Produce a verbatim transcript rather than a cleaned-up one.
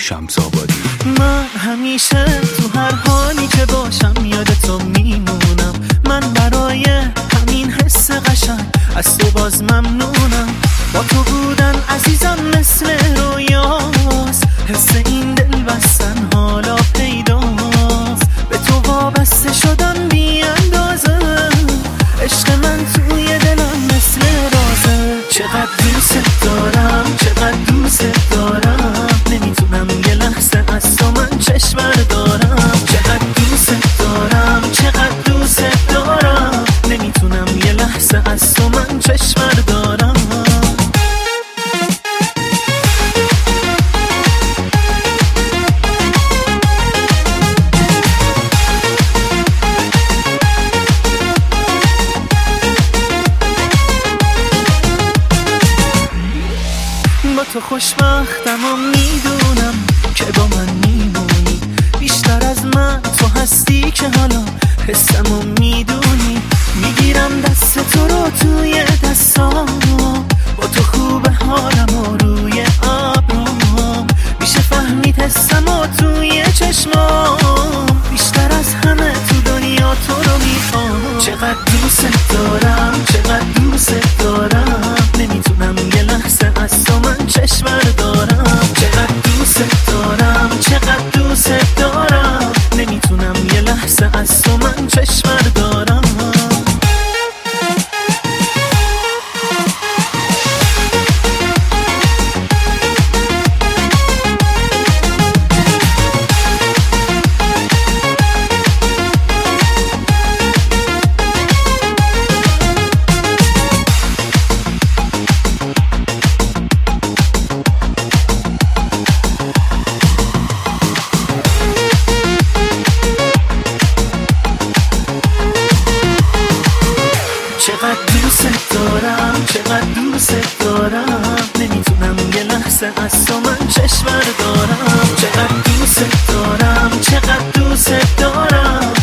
شمس آبادی. من همیشه تو هر حالی که باشم یاد تو میمونم. من برای همین حس قشنگ از تو باز ممنونم. با تو بودن عزیزم مثل رویاست، حس این دل بستن حالا پیداست. به تو وابسته شدم بی اندازه، عشق من توی دلم مثل رازه. چقدر دوست دارم، چقدر دوست دارم، نمیتونم یه لحظه از تو من چشم بردارم. چقدر دوست دارم، چقدر دوست دارم، نمیتونم یه لحظه از تو من چشم بردارم. با تو خوشبختم و میدونم که با من میمونی. بیشتر از من تو هستی که حالا حسم و میدونی. میگیرم دست تو رو توی دستام، با تو خوب حالم و روی ابرام. میشه فهمید حسم و توی چشمام. بیشتر از همه تو دنیا تو رو میخوام. چقدر دوست دارم، چقدر دوست دارم، نمیتونم یه لحظه از تو من چشم بردارم. چقدر دوست دارم، چقدر دوست دارم، نمیتونم یه لحظه از تو من چشم بردارم. چقدر دوست دارم، چقدر دوست دارم، نمیتونم یه لحظه از تو من چشم بردارم. چقدر دوست دارم، چقدر دوست دارم،